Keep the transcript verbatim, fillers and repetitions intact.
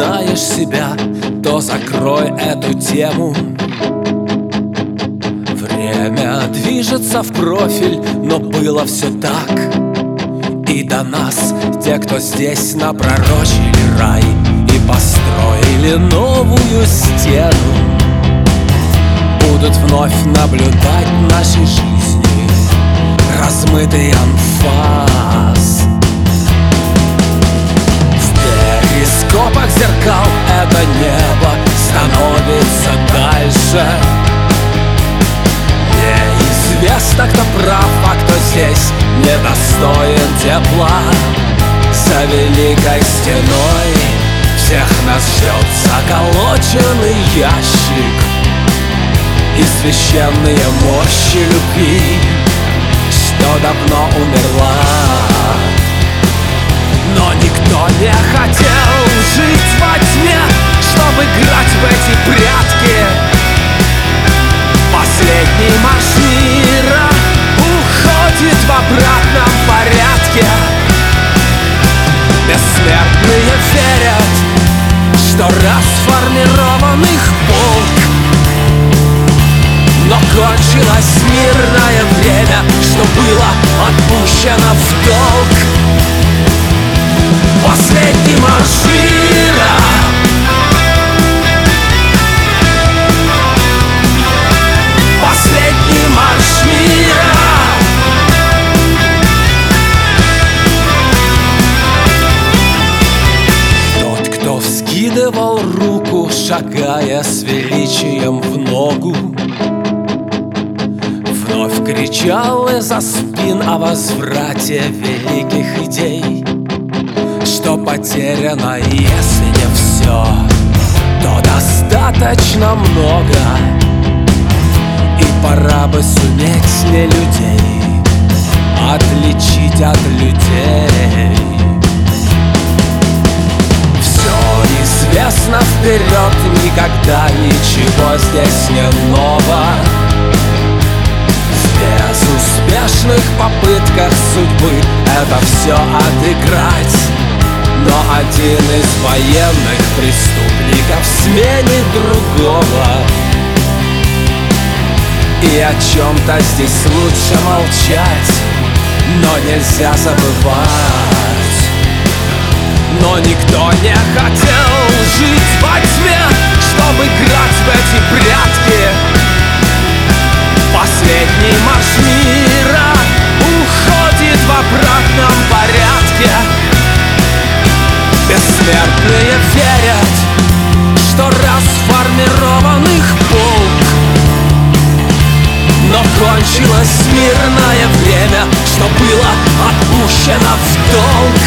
знаешь себя, то закрой эту тему. Время движется в профиль, но было все так. И до нас те, кто здесь напророчили рай и построили новую стену, будут вновь наблюдать нашей жизни размытый анфас. В перископах зеркал это небо становится дальше. Неизвестно, кто прав, а кто здесь недостоин тепла. За великой стеной всех нас ждет заколоченный ящик и священные мощи любви, что давно умерла. Но никто не хотел жить во тьме, чтобы играть в эти прятки. Последний марш мира уходит в обратном порядке. Бессмертные верят, что расформирован их полк. Но кончилось мирное время, что было отпущено в долг. Последний марш мира. Последний марш мира. Тот, кто вскидывал руку, шагая с величием в ногу, вновь кричал из-за спин о возврате великих идей. Что потеряно, если не все, то достаточно много. И пора бы суметь не людей отличить от людей. Все известно вперед, никогда ничего здесь не ново. В безуспешных попытках судьбы это все отыграть. Но один из военных преступников сменит другого. И о чем-то здесь лучше молчать, но нельзя забывать. Но никто не хотел жить во тьме, чтобы играть в эти прятки. Последний марш мира уходит в обратном порядке. Бессмертные верят, что расформирован их полк. Но кончилось мирное время, что было отпущено в долг.